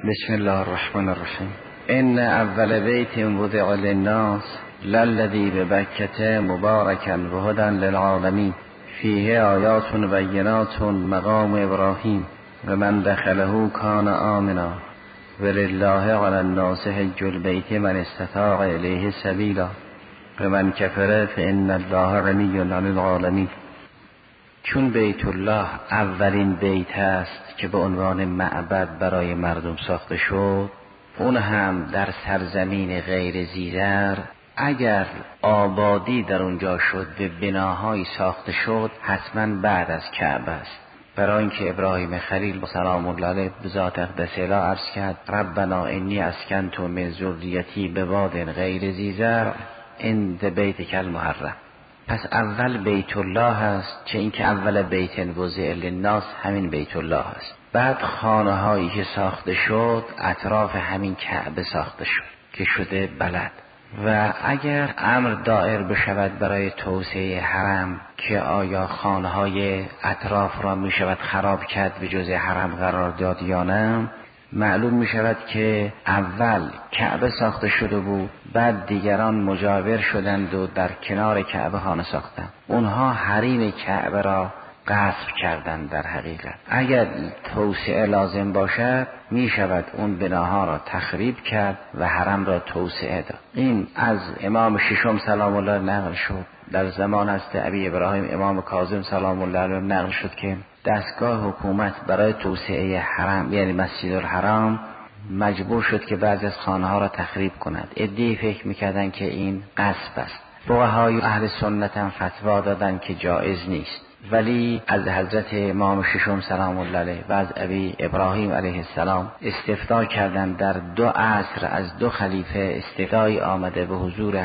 بسم الله الرحمن الرحیم. ان اول بیت وضع للناس للذی ببکة مبارکا وهدی للعالمین فیه آیات بینات مقام ابراهیم و من دخله کان آمنا ولله علی الناس حج البیت من استطاع الیه سبیلا و من کفر فان الله غنی عن العالمین. چون بیت الله اولین بیت است که به عنوان معبد برای مردم ساخته شد، اون هم در سرزمین غیر زیرر، اگر آبادی در اونجا شد و بناهایی ساخته شد حتما بعد از کعبه است. برای اینکه ابراهیم خلیل سلام الله علیه به ذات اقدس اله عرض کرد ربنا انی اسکنت من ذریتی بواد غیر ذی‌زرع عند بیتک المحرم. پس اول بیت الله هست، چه اینکه اول بیت وضع للناس همین بیت الله هست. بعد خانه هایی که ساخته شد اطراف همین کعبه ساخته شد که شده بلد. و اگر امر دایر بشود برای توسعه حرم که آیا خانه های اطراف را می شود خراب کرد و جزء حرم قرار داد یا نه، معلوم می شود که اول کعبه ساخته شده بود، بعد دیگران مجاور شدند و در کنار کعبه خانه ساختند. اونها حریم کعبه را غصب کردند. در حقیقت اگر توسعه لازم باشد می شود اون بناها را تخریب کرد و حرم را توسعه داد. این از امام ششم سلام الله نقل شد. در زمان است ابی ابراهیم امام کاظم سلام الله علیه نقل شد که دستگاه حکومت برای توسعه حرم یعنی مسجد الحرام مجبور شد که بعضی از خانه ها را تخریب کند. عده‌ای فکر میکردند که این غصب است. فقهای اهل سنت هم فتوا دادند که جایز نیست، ولی از حضرت امام ششم سلام الله علیه و از ابی ابراهیم علیه السلام استفتاء کردند. در دو عصر از دو خلیفه استفتایی آمده به حضور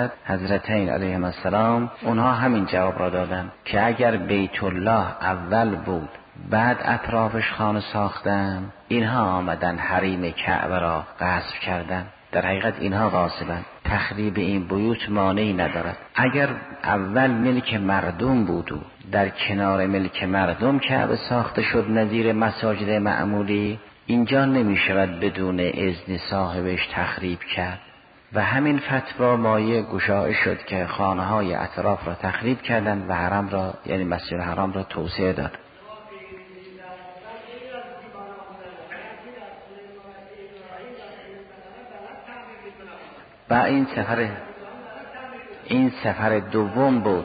حضرتین علیهم السلام، اونها همین جواب را دادند که اگر بیت الله اول بود بعد اطرافش خانه ساختن، اینها آمدن حریم کعبه را غصب کردن. در حقیقت اینها غاصبن. تخریب این بیوت مانعی ندارد. اگر اول ملک مردم بود و در کنار ملک مردم کعبه ساخته شد نظیر مساجد معمولی، اینجا نمی شود بدون اذن صاحبش تخریب کرد. و همین فتوا مایه گشایش شد که خانه های اطراف را تخریب کردند و حرم را یعنی مسجد الحرام را توسعه داد. و این سفر دوم بود.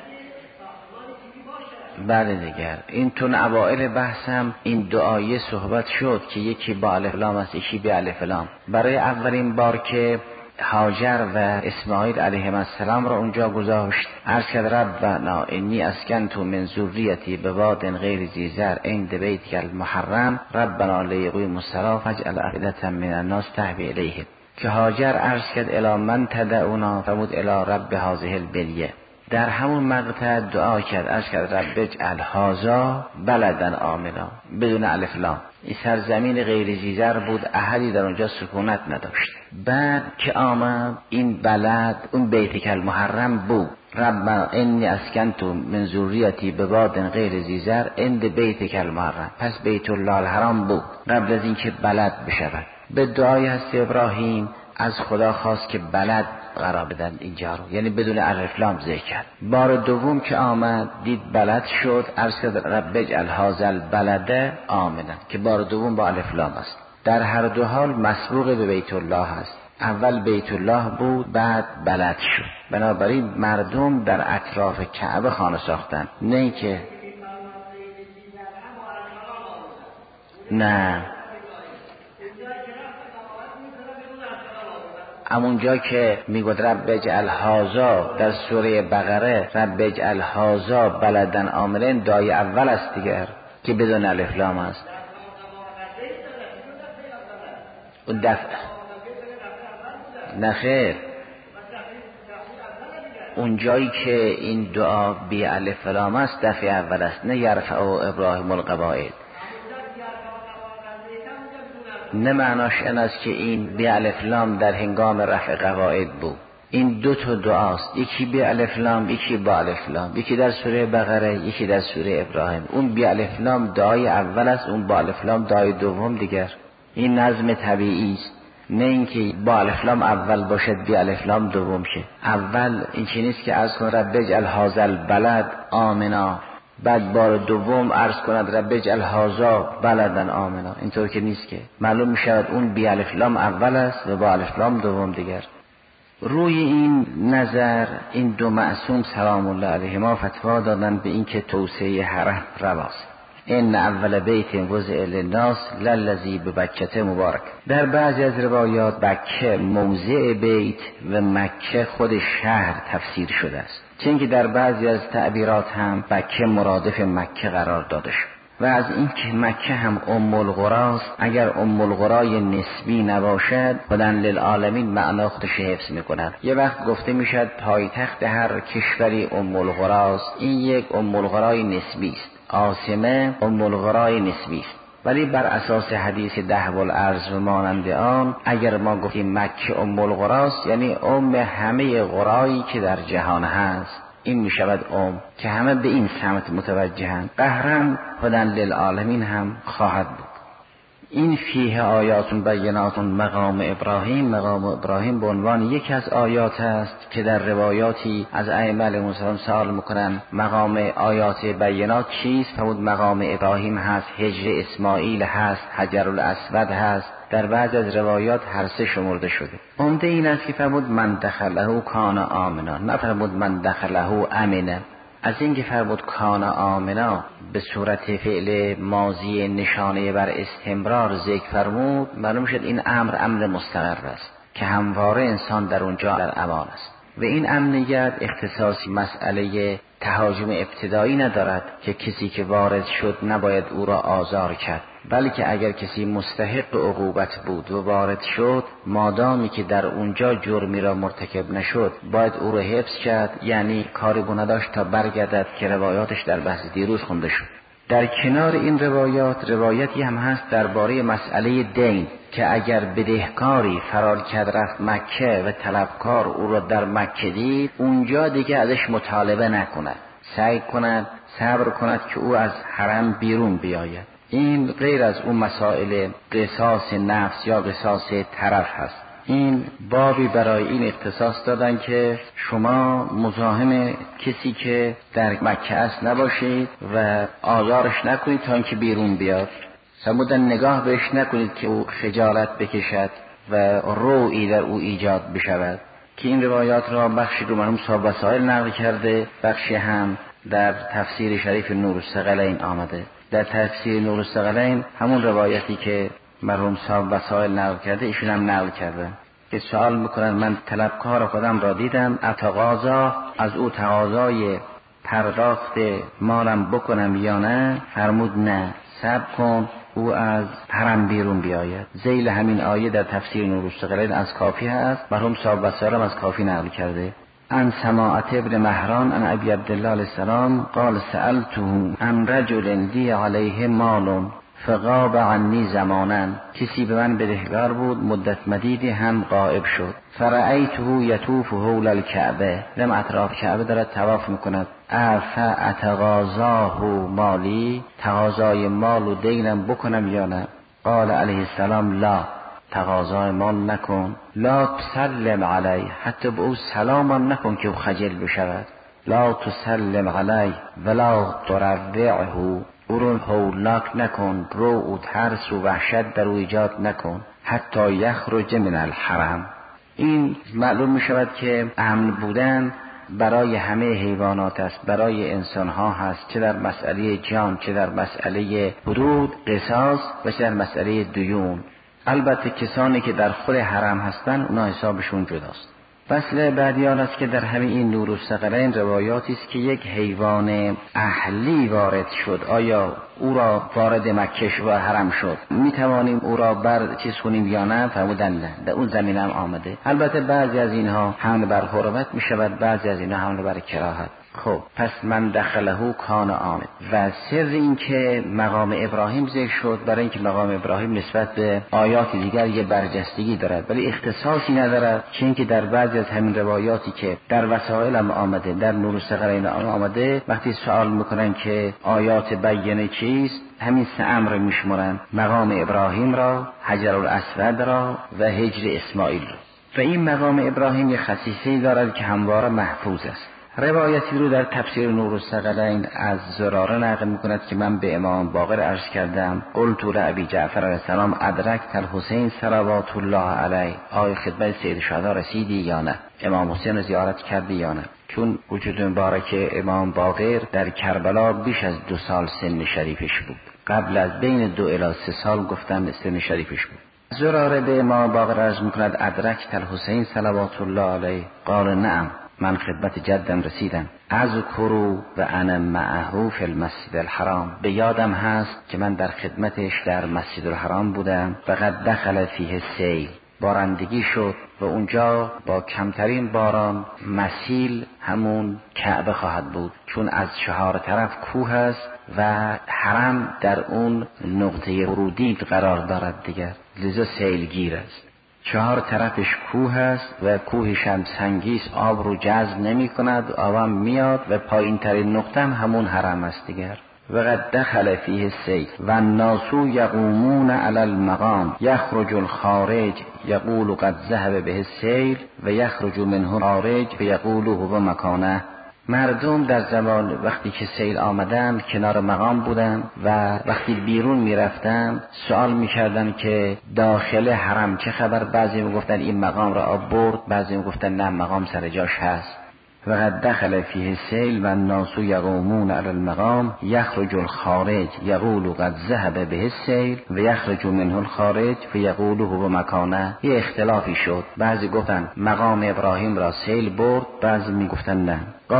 بله دیگر این تون اوائل بحثم این دعای صحبت شد که یکی با الف لام است یکی بی الف لام. برای اولین بار که هاجر و اسماعیل علیهم السلام را اونجا گذاشت، عرض کرد ربنا انی اسکنت من ذریتی بواد غیر ذی زرع عند بیتک المحرم ربنا لیقیموا الصلاة فاجعل افئدة من الناس تهوی الیهم. که هاجر عرض کرد الی من تدعونا فمود الی رب هذه البلیه. در همون مقطع دعا کرد، عرض کرد رب اجعل هذا بلدا آمنا بدون الف لام. این سرزمین غیر ذی‌زرع بود، احدی در اونجا سکونت نداشت. بعد که آمد این بلد اون بیتک المحرم بود، رب انی اسکنت من ذریتی بواد غیر ذی‌زرع عند بیتک المحرم. پس بیت الله الحرام بود قبل از اینکه بلد بشود. به دعای هست ابراهیم از خدا خواست که بلد قرار بدن اینجا رو، یعنی بدون الف لام ذکر کرد. بار دوم که آمد دید بلد شد، عرض کرد رب اجعل هذا البلد آمنا که بار دوم با الف لام است. در هر دو حال مسبوق به بیت الله است. اول بیت الله بود بعد بلد شد. بنابراین مردم در اطراف کعبه خانه ساختن، نه که نه همونجا که میگوید رب اجعل هذا در سوره بقره رب اجعل هذا بلدن آمرن دعای اول است دیگر که بدون الف لام است. اون دفعه نخیر اون جایی که این دعا بی الف لام است دفعه اول است، نه یرفع ابراهیم القواعد. نه معناش این است که این بی الف لام در هنگام رفع قواعد بود. این دو تا دعاست، یکی بی الف لام یکی با الف لام، یکی در سوره بقره یکی در سوره ابراهیم. اون بی الف لام دعای اول است، اون با الف لام دعای دوم دیگر. این نظم طبیعی است، نه اینکه با الف لام اول باشد بی الف لام دوم شه. اول این چیزی نیست که عرض کند رب اجعل هذا البلد آمنا، بعد بار دوم عرض کند رب اجعل هذا بلدا آمنا. اینطور که نیست که معلوم می شود اون بی الف لام اول است و با الف لام دوم دیگر. روی این نظر این دو معصوم سلام الله علیهما فتوا دادن به اینکه توسعه حرم رواست. ان اول بیت وضع للناس للذی ببکة مبارک. در بعضی از روایات بکه موضع بیت و مکه خود شهر تفسیر شده است، چون که در بعضی از تعبیرات هم بکه مرادف مکه قرار داده شد. و از این که مکه هم ام القراست، اگر ام القرای نسبی نباشد خداً للعالمین معنا خودش حفظ میکند. یه وقت گفته میشد پایتخت هر کشوری ام القراست، این یک ام القرای نسبی است، عاصمه ام القرای نسبی است. ولی بر اساس حدیث دهب الارض و مانند آن اگر ما گفتیم مکه ام القراست یعنی ام همه قرایی که در جهان هست، این می شود که همه به این سمت متوجهند. قهرن خداً للعالمین هم خواهد بود. این فیه آیات بینات مقام ابراهیم. مقام ابراهیم به عنوان یکی از آیات است که در روایاتی از ائمه علیهم السلام سوال میکنن مقام آیات بینات چیست؟ فرمود مقام ابراهیم هست، هجر اسماعیل هست، حجر الاسود هست. در بعض از روایات هر سه شمرده شده. عمده این است که فرمود من دخله کان آمنا، نه فرمود من دخله امنه. از اینکه فرمود کان آمنا به صورت فعل ماضی نشانه بر استمرار ذکر فرمود، معلوم شد این امر مستقر است که همواره انسان در اونجا در امان است. و این امنیت اختصاصی مسئله تهاجم ابتدایی ندارد که کسی که وارد شد نباید او را آزار کرد، بلکه اگر کسی مستحق عقوبت بود و وارد شد، مادامی که در اونجا جرمی را مرتکب نشد باید او را حبس کرد، یعنی کاری بو نداشت تا برگردد که روایاتش در بحث دیروز خونده شد. در کنار این روایتی هم هست درباره مسئله دین که اگر بدهکاری فرار کرد رفت مکه و طلبکار او را در مکه دید، اونجا دیگه ازش مطالبه نکند، سعی کند صبر کند که او از حرم بیرون بیاید. این غیر از اون مسائل قصاص نفس یا قصاص طرف هست. این بابی برای این اختصاص دادن که شما مزاحم کسی که در مکه است نباشید و آزارش نکنید تا اینکه بیرون بیاد. سمودن نگاه بهش نکنید که او خجالت بکشد و روعی در او ایجاد بشود. که این روایات را بخشی رو مرحوم صاحب وسائل نقل کرده، بخشی هم در تفسیر شریف نور الثقلین آمده. در تفسیر نور الثقلین همون روایتی که مرحوم صاحب وسائل نقل کرده ایشون هم نقل کرده که سوال میکنن من طلبکار خودم را دیدم، اتقاضا از او تقاضای پرداخت مالم بکنم یا نه؟ فرمود نه، صبر کن او از حرم بیرون بیاید. ذیل همین آیه در تفسیر نور الثقلین از کافی هست، مرحوم صاحب وسائل هم از کافی نقل کرده. عن سماعة ابن مهران عن ابی عبدالله علیه السلام قال سألته عن رجل دی علیه مال فغاب عنی زمانا، کسی به من بدهکار بود مدت مدیدی هم غائب شد. فرأیته یطوف حول الکعبه، لم اطراف کعبه دارد طواف میکند. افاتقاضاه مالی، تقاضای مال و دینم بکنم یا نه؟ قال علیه السلام لا، تقاضای مال نکن. لا تسلم علیه، حتی به او سلامم نکن که او خجل بشود. لا تسلم علیه ولا تروعه، او رو هولناک نکن، رو او ترس و وحشت در او ایجاد نکن. حتی یخرج من الحرم. این معلوم می شود که امن بودن برای همه حیوانات است، برای انسان ها هست، چه در مسئله جان، چه در مسئله حدود قصاص و چه در مسئله دیون. البته کسانی که در خود حرم هستند اونا حسابشون جداست. فصل بعدی آن است که در همین این نور الثقلین روایاتی است که یک حیوان اهلی وارد شد، آیا او را وارد مکه و حرم شد می توانیم او را بر چیز کنیم یا نه؟ فرمودن نه، در اون زمینه هم آمده. البته بعضی از اینها حمل بر حرمت می شود، بعضی از اینها حمل بر کراهت. خب پس من دخله کان آمن. و سر این که مقام ابراهیم ذکر شد برای اینکه مقام ابراهیم نسبت به آیات دیگر یه برجستگی دارد ولی اختصاصی ندارد، چون که در بعضی از همین روایاتی که در وسائل هم آمده، در نور الثقلین آمده، وقتی سوال میکنن که آیات بینه چیست، همین 3 امر میشمرند: مقام ابراهیم را، حجر الاسود را و هجر اسماعیل را. و این مقام ابراهیم یک خصیصه‌ای دارد که همواره محفوظ است. روایتی رو در تفسیر نور الثقلین از زراره نقل می‌کند که من به امام باقر عرض کردم: قلت لابی جعفر علیه السلام ادرکت الحسین صلوات الله علیه، آیا خدمت سید شهدا رسیدی یا نه؟ امام حسین رو زیارت کردی یا نه؟ چون وجود مبارک امام باقر در کربلا بیش از 2 سال سن شریفش بود. قبل از بین 2 الی 3 سال گفتن سن شریفش بود. زراره به امام باقر عرض می‌کند ادرکت الحسین صلوات الله علیه؟ قال نعم، من خدمت جدم رسیدم. اذکروا و انا معه فی المسجد الحرام، به یادم هست که من در خدمتش در مسجد الحرام بودم. فقد دخل فیه سیل، بارندگی شد و اونجا با کمترین باران مسیل همون کعبه خواهد بود، چون از 4 طرف کوه است و حرم در اون نقطه ورودی قرار دارد دیگر، لذا سیلگیر است. 4 طرفش کوه است و کوهش هم سنگیست، آب رو جذب نمی کند، آب میاد و پایین ترین نقطه همون حرم است دیگر. وقد دخل فیه السیل و الناس یقومون علی المقام یخرج الخارج یقول قد ذهب به السیل و یخرج منه خارج فیقول هو مکانه. مردم در زمان وقتی که سیل آمدن کنار مقام بودن و وقتی بیرون می رفتن سوال می کردن که داخل حرم چه خبر. بعضی می گفتن این مقام را آب برد، بعضی می گفتن نه مقام سر جاش هست. وقد دخل فیه السیل و الناس یقومون علی المقام یخرج الخارج یقول قد ذهب به السیل و یخرج منه الخارج فیقول هو مکانه. یه اختلافی شد، بعضی گفتن مقام ابراهیم را سیل برد، بعضی می گفتن نه.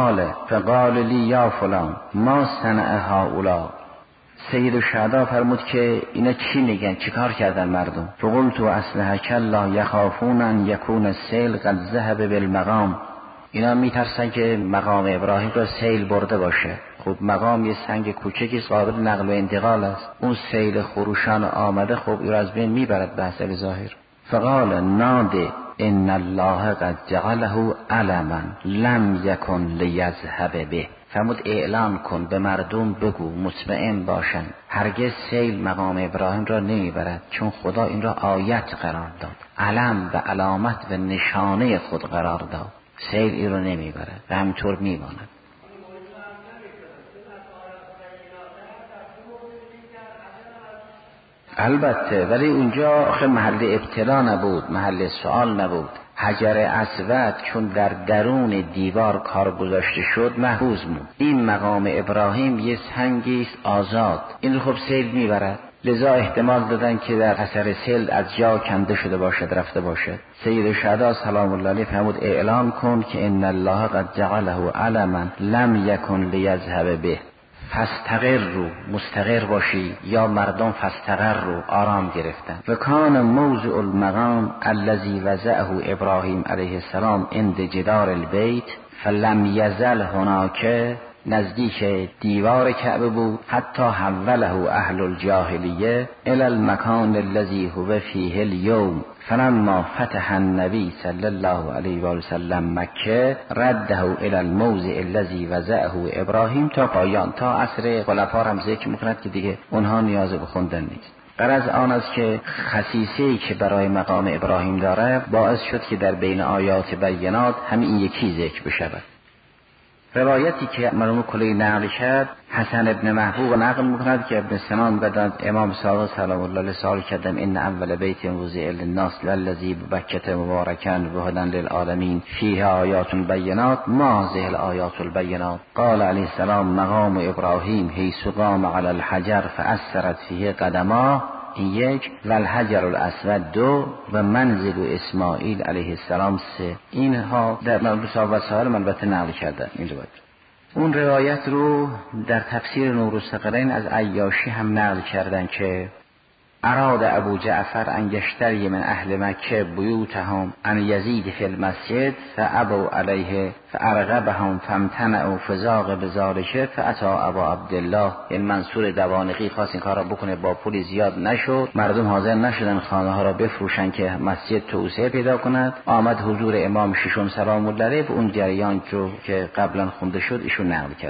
فقال لی یا فلان ما صنع هؤلاء، سید الشهدا فرمود که اینا چی میگن، چیکار کردن مردم؟ فقلت اصلحک الله یخافون ان یکون السیل قد ذهب بالمقام، اینا میترسن که مقام ابراهیم را سیل برده باشه. خب مقام یه سنگ کوچکی قابل نقل و انتقال است، اون سیل خروشان آمده خب این را از بین میبرد به حسب ظاهر. فقال ناده ان الله قد جعله علما لم یکن لیذهب به، فرمود اعلام کن، به مردم بگو، مطمئن باشن هرگز سیل مقام ابراهیم را نمیبرد، چون خدا این را آیت قرار داد، علم و علامت و نشانه خود قرار داد، سیل این رو نمیبرد و همینطور میماند. البته ولی اونجا آخه محل ابتلا نبود، محل سوال نبود. حجر اسود چون در درون دیوار کار گذاشته شد محفوظ بود. این مقام ابراهیم یه سنگیست آزاد، این خب سیل میبرد، لذا احتمال دادن که در اثر سیل از جا کنده شده باشد، رفته باشد. سید شهدا سلام الله علیه فرمود اعلام کن که ان الله قد جعله علما لم یکن لیذهب به، فاستقر رو، مستقر باشی، یا مردم فاستقر رو، آرام گرفتن. و کان موضع المقام الذي وضعه ابراهیم علیه السلام عند جدار البیت فلم یزل هناک، نزدیک دیوار کعبه بود، حتی حوله اهل الجاهلیه الى المکان الذي هو فیه اليوم فلما فتح النبی صلی الله علیه و سلم مکه رده الى الموضع الذي وضعه ابراهیم، تا پایان، تا عصر خلفا هم ذکر میکند که دیگه اونها نیاز به خوندن نیست. غرض آن است که خصیصه‌ای که برای مقام ابراهیم داره باعث شد که در بین آیات بینات همین یکی ذکر بشود. روایتی که مرحوم کلی نقل کرد، حسن ابن محبوب نقل میکند که ابن سنان بدند امام صادق سلام الله علیه سوال کردم ان اول بیت وضع للناس للذی ببکة مبارکا و هدی للعالمین فیه آیات بینات ما هذه الآیات البینات؟ قال علیه السلام مقام ابراهیم حیث قام علی الحجر فاثرت فیه قدماه، این 1، و الحجر الاسود 2، و منزل اسماعیل علیه السلام 3. اینها در مصاب و سهار من البته نقل کردن این روایت. اون روایت رو در تفسیر نور الثقلین از عیاشی هم نقل کردن که اراد ابو جعفر ان یشتری من اهل مکه بیوتهم ان یزید فی المسجد فابوا علیه فارغبهم فامتنعوا فزاغ بذلک فاتی ابا عبدالله. این منصور دوانقی خواست این کار را بکنه، با پول زیاد نشد، مردم حاضر نشدن خانه ها را بفروشن که مسجد توسعه پیدا کند. آمد حضور امام ششم سلام الله علیه، اون جریان رو که قبلا خونده شد ایشون نقل کردن.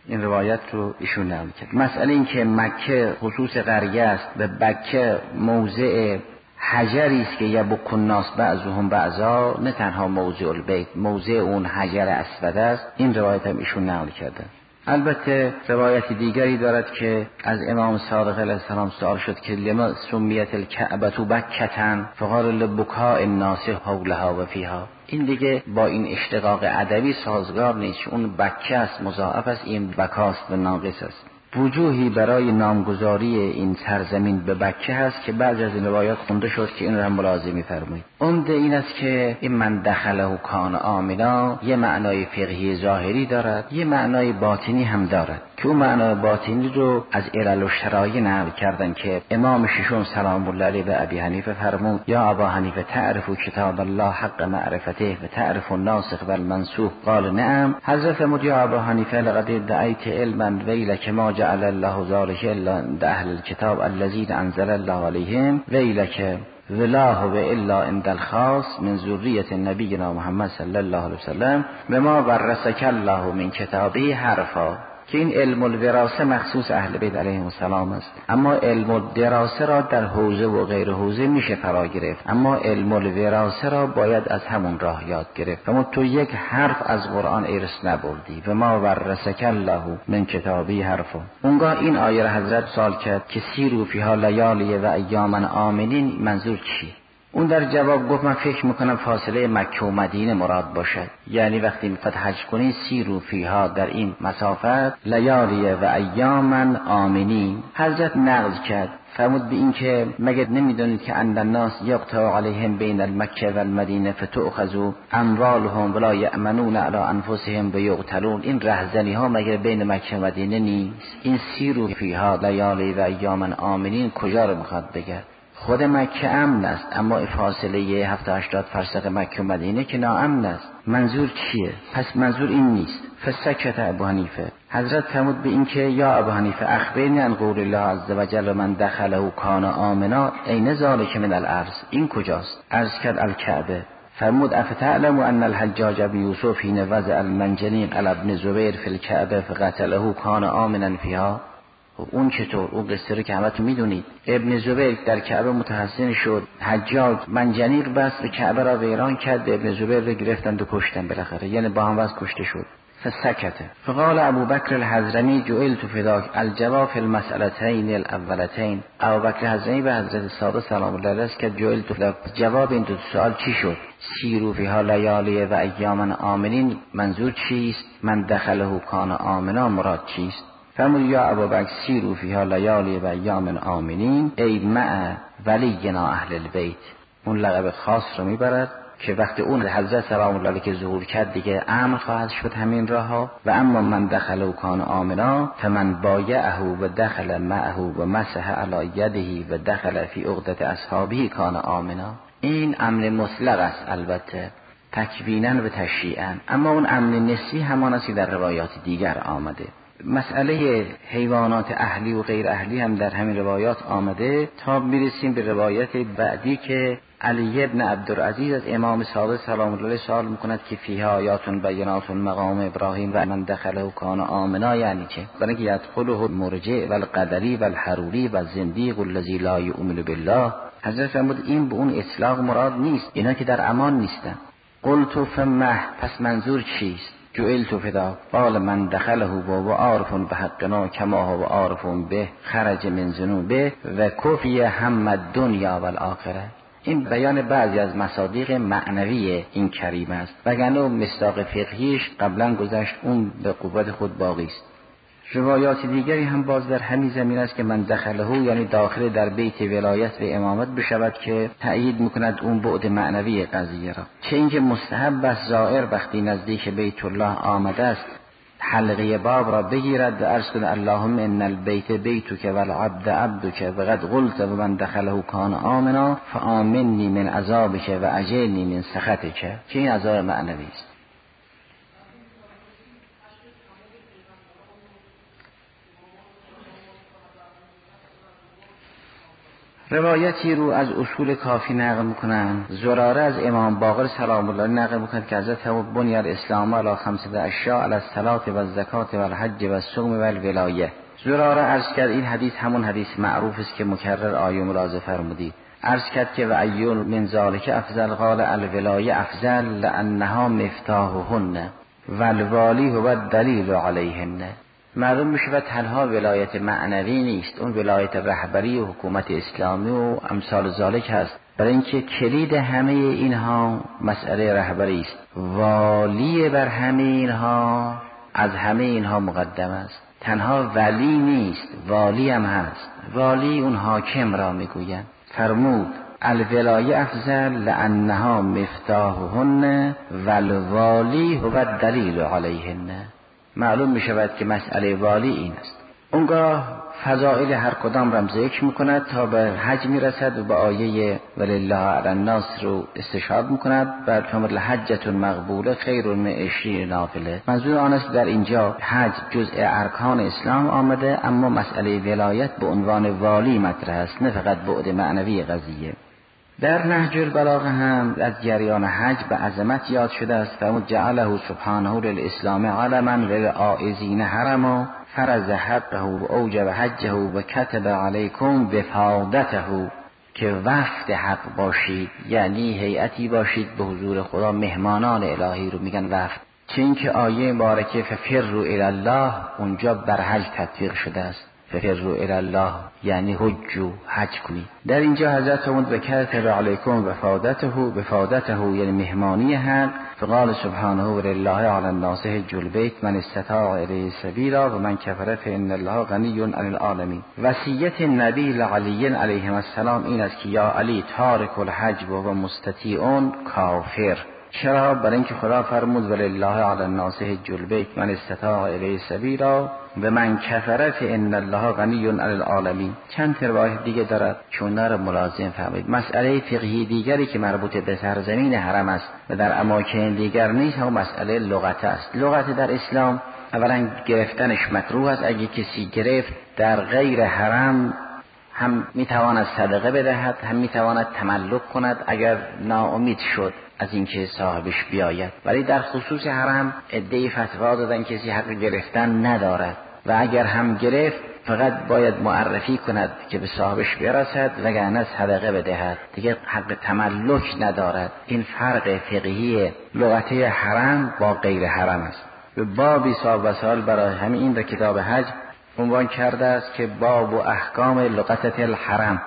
این روایت رو ایشون نقل کرد. مسئله این که مکه خصوص قریه است، به بکه موضع حجری است که یبک الناس بعضهم بعضا، نه تنها موضع البیت، موضع اون حجر اسود است. این روایت هم ایشون نقل کرده. البته روایت دیگری دارد که از امام صادق علیه السلام سوال شد که لما سمیت الکعبة بکة فقال لبکاء الناس حولها و فیها. این دیگه با این اشتقاق ادبی سازگار نیست. اون بکه است، مضاعف است، این بکاست و ناقص است. وجوهی برای نامگذاری این سرزمین به بکه هست که بعضی از این روایات خونده شد که این را هم ملاحظه می‌فرمایید. عمده این است که این من دخله کان آمنا یه معنای فقهی ظاهری دارد، یه معنای باطنی هم دارد که اون معنای باطنی رو از علل و شرایع نقل کردن که امام ششم سلام الله علیه به ابی حنیفه فرمود یا ابا حنیفه تعرف کتاب الله حق معرفته و تعرف الناسخ و المنسوخ قال نعم. حضرت فرمود یا ابا حنیفه لقد دعیت علما ویلک ما جعل الله ذلك الا عند اهل الكتاب الذين انزل الله عليهم ویلک ولا هو الا عند الخاص من ذریه نبینا محمد صلی الله علیه وسلم بما ورثک الله من کتابه حرفا. که این علم الوراثه مخصوص اهل بیت علیهم السلام است، اما علم الدراسه را در حوزه و غیر حوزه میشه فرا گرفت، اما علم الوراثه را باید از همون راه یاد گرفت. اما تو یک حرف از قرآن ارث نبردی و ما ورثک الله من کتابی حرفا. اونگاه این آیه را حضرت سوال کرد که سیروا فیها لیالی و ایاما آمنین، منظور چی؟ اون در جواب گفت من فکر میکنم فاصله مکه و مدینه مراد باشد، یعنی وقتی میخواد حج کنی سیروا فیها در این مسافت لیالی و ایاما آمنین. حضرت نقل کرد فرمود به این که مگر نمیدونید که ان الناس یقطع علیهم بین المکه و المدینه فتؤخذ اموالهم ولا یأمنون علی انفسهم بیقتلون. این رهزنی ها مگر بین مکه و مدینه نیست؟ این سیروا فیها لیالی و ایاما آمنین کجا رو میخواد بگه؟ خود مکه امن است، اما فاصله 70-80 فرسخ مکه و مدینه که ناامن است. منظور چیه؟ پس منظور این نیست. فسکت ابو حنیفه. حضرت فرمود به این که یا ابو حنیفه اخبرنی عن قول الله عز وجل من دخله کان آمنا این ذلک من الارض. این کجاست؟ عرض کرد الکعبه. فرمود افتعلم ان الحجاج بن یوسف حين وضع المنجنیق علی ابن زبیر فی الکعبه فقتله کان آمنا فیها. اون چطور؟ اون قصه رو که همتون میدونید. ابن زبیر در کعبه متحصن شد، حجاج منجنیق بست و کعبه را ویران کرد، ابن زبیر رو گرفتند و کشتن بالاخره، یعنی با هم وز کشته شد. فسکته. فقال ابو بکر الحضرمی جعلت فداک الجواب فی المسئلتین الاولتین. ابو بکر الحضرمی به حضرت صادق سلام الله علیه که جعلت فداک، جواب این دو سوال چی شد؟ سیروا فیها لیالی و ایاما آمنین منظور چیست؟ من دخله کان آمنا مراد چیست؟ فرمود یا ابوبکر سیروا فیها لیالی و ایام آمنین ای مع ولینا اهل البیت. اون لقب خاص رو میبرد که وقتی اون حضرت سلام الله علیه که ظهور کرد دیگه امن خواهد شد همین راه ها. و اما من دخل و کان آمنا فمن بایعه و دخل معه و مسح علی یده و دخل فی عقدة اصحابه کان آمنا. این امن مطلق است، البته تکوینا و تشریعا، اما اون امن نسبی همان است که در روایات دیگر آمده. مسئله حیوانات اهلی و غیر اهلی هم در همین روایات آمده تا میرسیم به روایت بعدی که علی ابن عبدالعزیز از امام صادق سلام الله علیه سوال میکند که فیها آیات بینات مقام ابراهیم و من دخله کان آمنا یعنی چه؟ برای که یدخله مرجع و القدری و الحروری و الزندیق الذی لا یؤمن بالله. حضرت فرمود این به اون اطلاق مراد نیست، اینا که در امان نیستن. قلت فمه، پس منظور چیست؟ جعلت فدا قال من دخله و عارف بحقنا کما هو عارف به خرج من ذنوبه و کفی هم الدنیا و الاخره. این بیان بعضی از مصادیق معنوی این کریم است، وگرنه مصداق فقهیش قبلا گذشت، اون به قوت خود باقی است. روایات دیگری هم باز در همین زمین است که من دخله یعنی داخل در بیت ولایت و امامت بشود که تأیید میکند اون بعد معنوی قضیه را. چه اینکه مستحب است زائر وقتی نزدیک بیت الله آمده است حلقه باب را بگیرد و عرض کند اللهم ان البیت بیتک و العبد عبدک و قد قلت و من دخله کان آمنا فآمنی من عذابک و اجرنی من سخطک، که این عذاب معنوی است. روایتی رو از اصول کافی نقل میکنن. زراره از امام باقر سلام الله نقل میکنه که حضرت بنی الاسلام علی 5 اشیاء علی الصلاة و الزکات و الحج و الصوم و الولایه. زراره عرض کرد، این حدیث همون حدیث معروف است که مکرر آیه ملاحظه فرمودید. عرض کرد که و ایون من ذالک افضل، قال الولایه افضل لانها مفتاحهن و الوالی هو الدلیل علیهن. معلوم میشه و تنها ولایت معنوی نیست، اون ولایت رهبری و حکومت اسلامی و امثال ذالک هست، برای اینکه کلید همه اینها مسئله رهبری است. والی بر همه اینها از همه اینها مقدم است. تنها ولی نیست، والی هم هست. والی اون حاکم را میگویند. فرمود الولایه افضل لانها مفتاحهن و الوالی هو الدلیل علیهن. معلوم می شود که مسئله والی این است. اونگاه فضائل هر کدام را ذکر میکند تا به حج میرسد و به آیه ولله علی الناس رو استشهاد میکند و تمر حجة مقبوله خیر من 20 نافله. منظور آن است در اینجا حج جزء ارکان اسلام آمده، اما مسئله ولایت به عنوان والی مطرح است، نه فقط بعد معنوی قضیه. در نهج البلاغه هم از جریان حج به عظمت یاد شده است. فرمود جعله سبحانه للاسلام علما للعائزین حرما فرض حقه و اوجب حجه و کتب علیکم وفادته، که وفد حق باشید، یعنی هیئتی باشید به حضور خدا، مهمانان الهی رو میگن وفد. چون که آیه مبارکه ففروا الی الله اونجا بر حج تطبیق شده است. ففروا الی الله یعنی حج کنید. در اینجا حضرت فرمود و کتب علیکم وفادته یعنی مهمانی حق. فقال سبحانه ولله علی الناس حج البیت من استطاع الیه سبیلا و من کفر فان الله غنی عن العالمین. وصیت نبی علی علیه السلام این است که یا علی تارک الحج و مستطیع کافر. چرا؟ برای اینکه خدا فرمود ولله علی الناس حج البیت من استطاع الیه سبیلا و من کفر فان الله غنی عن العالمین. چند روایت دیگه دارد چون را ملازم فهمید. مسئله فقهی دیگری که مربوط به سرزمین حرم است و در اماکن دیگر نیست هم مسئله لغت است. لغت در اسلام اولا گرفتنش مکروه است. اگه کسی گرفت در غیر حرم هم میتواند صدقه بدهد، هم میتواند تملک کند اگر ناامید شد از اینکه صاحبش بیاید. ولی در خصوص حرم عده‌ای فتوا دادن کسی حق گرفتن ندارد و اگر هم گرفت فقط باید معرفی کند که به صاحبش برسد وگرنه صدقه بدهد، دیگه حق تملک ندارد. این فرق فقهی لغت حرم با غیر حرم است. به بابی صاحب وسائل برای همین این در کتاب حج عنوان کرده است که باب و احکام لغت الحرم.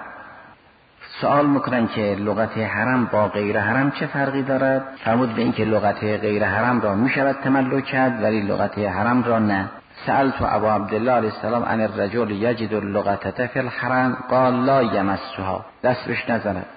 سوال میکنن که لغت حرم با غیر حرم چه فرقی دارد؟ فرمود به این که لغت غیر حرم را میشود تملک کرد ولی لغت حرم را نه. سألت ابو عبدالله علیه السلام عن الرجل یجد اللغت فی الحرم قال لا یمسها، دست بهش نزند.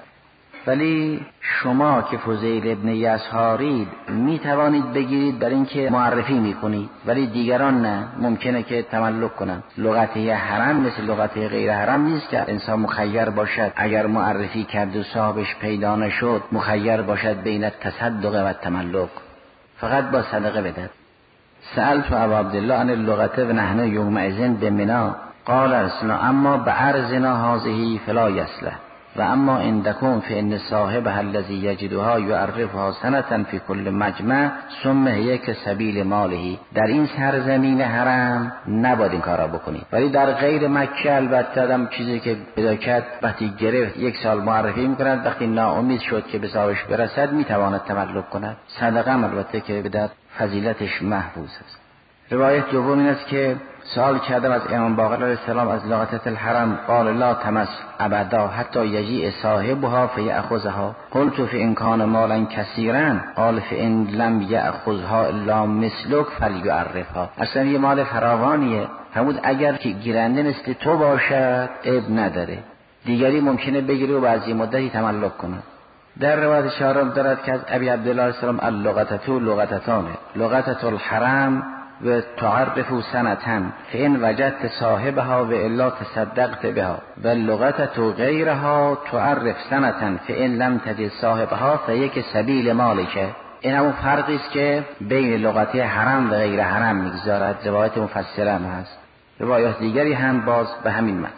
ولی شما که فضیل ابن یسارید می توانید بگیرید برای اینکه معرفی میکنید، ولی دیگران نه، ممکنه که تملک کنند. لغت حرم مثل لغت غیر حرم نیست که انسان مخیر باشد اگر معرفی کرد و صاحبش پیدا نشد مخیر باشد بین التصدق و تملک، فقط با صدقه بدهد. سألت ابو عبدالله عن اللغت و نحن یومئذ بمنا قال ارسلنا اما بعرضنا هذه فلا یصلح و اما عندکم فان صاحبها الذی یجدها یعرفها سنة فی کل مجمع ثم هی که سبیل ماله. در این سرزمین حرم نباید این کارا بکنید، ولی در غیر مکه البته آدم چیزی که پیدا کرد وقتی گرفت 1 سال معرفی میکند، وقتی ناامید شد که به صاحبش برسد میتواند تملک کند. صدقه البته که بدهد فضیلتش محفوظ است. روایت دوم این است که سوال کردم از امام باقر علیه السلام از لغت الحرم قال لا تمس ابدا حتی یجیء صاحبها فیأخذها قلت فإن کان مالا کثیرا قال فإن لم یأخذها الا مثلک فلیعرفها. اصلا یه مال فراوانیه. فرمود اگر که گیرنده مثل تو باشد عیب نداره، دیگری ممکنه بگیره و بعد از مدتی تملک کنه. در روایت چهارم دارد که از ابی عبدالله علیه السلام اللغتة لغتتان لغتة الحرم و تعرف سنة فإن وجدت صاحبها و الا تصدقت بها و لغتة غیرها تعرف سنة فإن لم تجد صاحبها فیک سبیل مالک. این همون فرقی است که بین لغت حرم و غیر حرم میگذارد. روایت مفصله هم هست. روایات دیگری هم باز به همین متن است.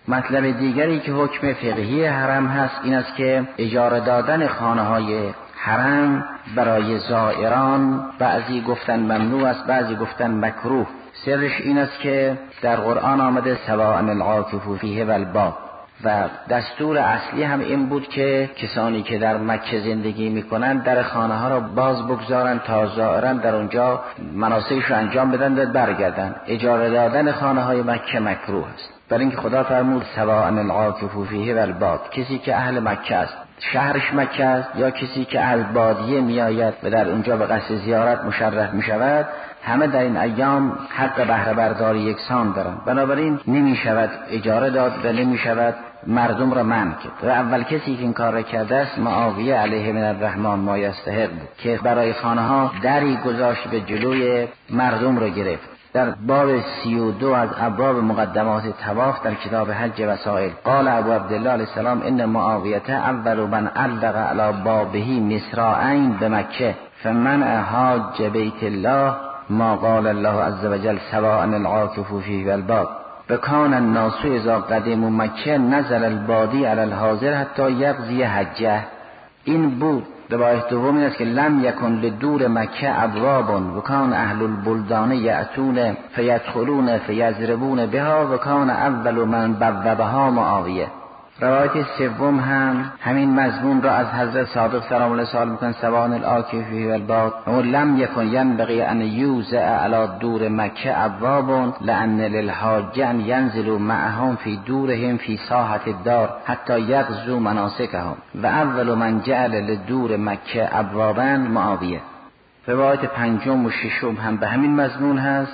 مطلب دیگری که حکم فقهی حرم هست این است که اجاره دادن خانه‌های حرم برای زائران بعضی گفتن ممنوع است، بعضی گفتن مکروه. سرش این است که در قرآن آمده سواء العاکف فیه و الباد، و دستور اصلی هم این بود که کسانی که در مکه زندگی میکنن در خانه ها را باز بگذارن تا زائران در اونجا مناسکش رو انجام بدن و برگردن. اجاره دادن خانه های مکه مکروه است، برای اینکه خدا فرمود سواء العاکف فیه و الباد، کسی که اهل مکه است شهرش مکه است یا کسی که از بادیه میآید و در اونجا به قصد زیارت مشرف میشود، همه در این ایام حق بهره برداری یکسان دارند. بنابراین نمی شود اجاره داد و نمی شود مردم را منع کرد. و اول کسی که این کار را کرده است معاویه علیه من الرحمن ما یستحق بود که برای خانه ها دری گذاشت به جلوی مردم را گرفت. در باب 32 از ابواب مقدمات طواف در کتاب حج وسائل قال ابو عبدالله علیه السلام ان معاویه اول من علق علی بابه مصراعین بمکه فمن حاج بیت الله ما قال الله عز وجل سواء العاکف فیه و الباد بکان الناس اذا قدموا مکه نزل البادی علی الحاضر حتی یقضی حجه. این بود. روایت دوم این است که لم یکن لدور مکه ابواب و کان اهل البلدان یأتون فیدخلون فیضربون بها و کان اول من بوابها معاویه. روایت سوم هم همین مضمون را از حضرت صادق سلام الله سوال میکنن سواء العاکف فیه و الباد و لم یکن ینبغی ان یوزع علی دور مکه ابواب لان للحاج ان ینزلوا معهم فی دورهم فی ساحه الدار حتی یقضوا مناسکهم و اول من جعل لدور مکه ابوابا معاویه. روایت پنجم و ششم هم به همین مضمون هست.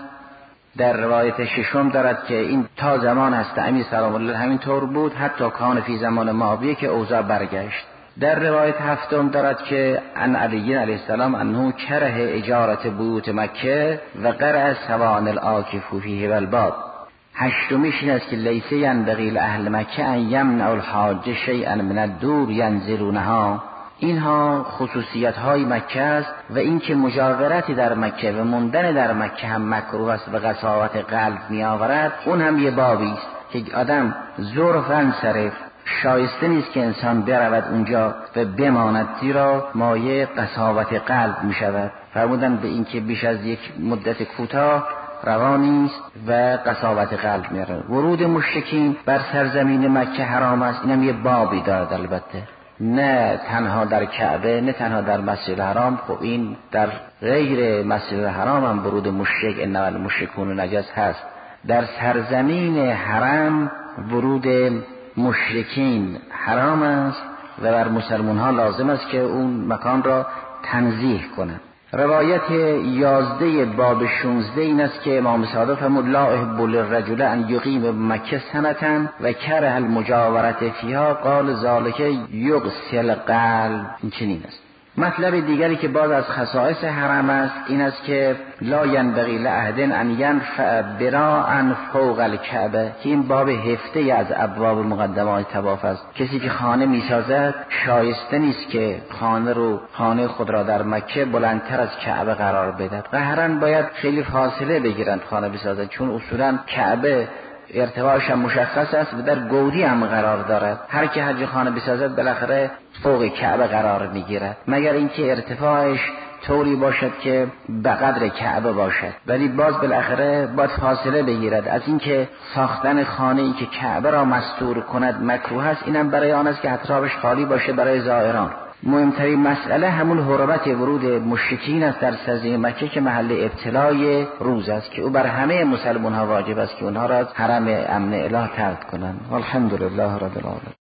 در روایت ششم دارد که این تا زمان هست امیر سلام الله همین طور بود حتی کان فی زمان معاویه که اوضاع برگشت. در روایت هفتم دارد که ان علی علیه السلام انه کره اجارت بیوت مکه و قرأ سواء العاکف فیه و الباد. هشتمیش این است که لیس ینبغی لاهل مکه ان یمنع الحاج شیئا من الدور ینزلونها. اینها خصوصیت های مکه است و این که مجاورتی در مکه و موندن در مکه هم مکروه است و قساوت قلب می آورد. اون هم یه بابی است که آدم ظرفاً صرف شایسته نیست که انسان برود اونجا و بماند، زیرا مایه قساوت قلب می شود. فرمودن به این که بیش از یک مدت کوتاه روا نیست و قساوت قلب میاره. ورود مشرکین بر سرزمین مکه حرام است. اینم یه بابی دارد البته، نه تنها در کعبه نه تنها در مسجد حرام. خب این در غیر مسجد حرام هم ورود مشرک انما المشرکون نجس هست. در سرزمین حرم ورود مشرکین حرام است و بر مسلمان ها لازم است که اون مکان را تنزیه کنند. روایت 11 باب 16 این است که امام صادق فرمود لا احب للرجل ان یقیم مکه سنة و کره المجاورت فیها قال ذلک یغسل القلب. این چنین است. مطلب دیگری که باز از خصائص حرم است این است که لا ینبغی لاحد ان ینفع براء فوق الکعبه، که این باب هفته از ابواب مقدمات طواف است. کسی که خانه میسازد شایسته نیست که خانه خود را در مکه بلندتر از کعبه قرار بدهد. قهرن باید خیلی فاصله بگیرند خانه بسازند، چون اصولا کعبه ارتفاعش هم مشخص است و در گودی هم قرار دارد. هر که حج خانه بسازد بالاخره فوق کعبه قرار میگیرد، مگر اینکه ارتفاعش طوری باشد که به قدر کعبه باشد، ولی باز بالاخره باید فاصله بگیرد. از اینکه ساختن خانه‌ای که کعبه را مستور کند مکروه است، اینم برای آن است که اطرافش خالی باشه برای زائران. مهمترین مسئله همون حرمت ورود مشرکین است در سرزمین مکه که محل ابتلای روز است که او بر همه مسلمان ها واجب است که اونها را از حرم امن اله طرد کنند. والحمدلله رب العالمین.